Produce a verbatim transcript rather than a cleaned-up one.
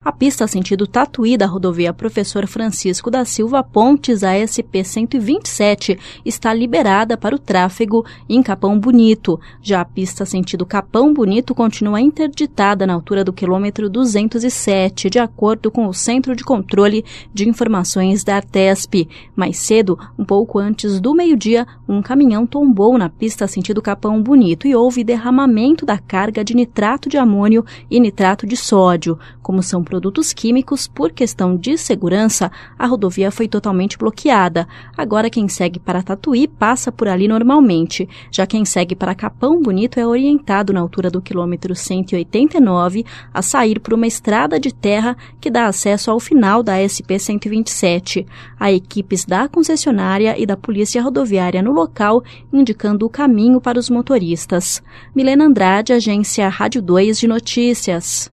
A pista sentido Tatuí da rodovia Professor Francisco da Silva Pontes, a S P cento e vinte e sete, está liberada para o tráfego em Capão Bonito. Já a pista sentido Capão Bonito continua interditada na altura do quilômetro duzentos e sete, de acordo com o Centro de Controle de Informações da Artesp. Mais cedo, um pouco antes do meio-dia, um caminhão tombou na pista sentido Capão Bonito e houve derramamento da carga de nitrato de amônio e nitrato de sódio. Como são produtos químicos, por questão de segurança, a rodovia foi totalmente bloqueada. Agora quem segue para Tatuí passa por ali normalmente. Já quem segue para Capão Bonito é orientado na altura do quilômetro cento e oitenta e nove a sair por uma estrada de terra que dá acesso ao final da S P cento e vinte e sete. Há equipes da concessionária e da Polícia Rodoviária no local, indicando o caminho para os motoristas. Milena Andrade, Agência Rádio dois de Notícias.